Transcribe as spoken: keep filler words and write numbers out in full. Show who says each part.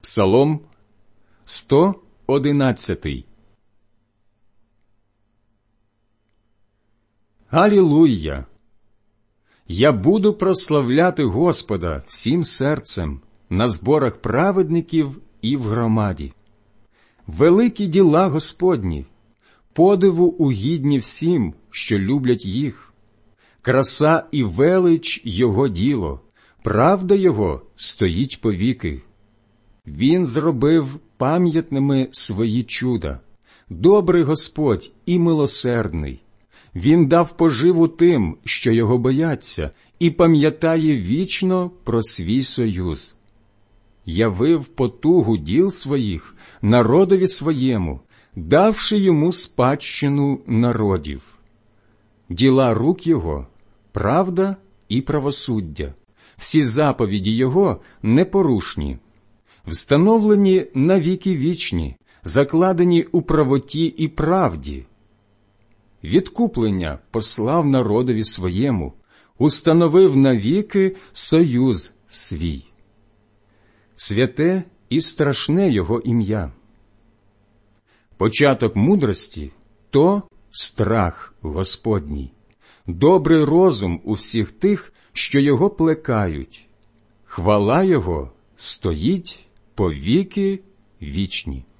Speaker 1: Псалом сто одинадцятий. Алілуя! Я буду прославляти Господа всім серцем на зборах праведників і в громаді. Великі діла Господні, подиву угідні всім, що люблять їх. Краса і велич Його діло, правда Його стоїть повіки. Він зробив пам'ятними свої чуда. Добрий Господь і милосердний. Він дав поживу тим, що Його бояться, і пам'ятає вічно про свій союз. Явив потугу діл своїх народові своєму, давши йому спадщину народів. Діла рук Його – правда і правосуддя. Всі заповіді Його непорушні. Встановлені на віки вічні, закладені у правоті і правді. Відкуплення послав народові своєму, установив навіки союз свій. Святе і страшне Його ім'я. Початок мудрості – то страх Господній, добрий розум у всіх тих, що Його плекають. Хвала Його стоїть по віки вічні.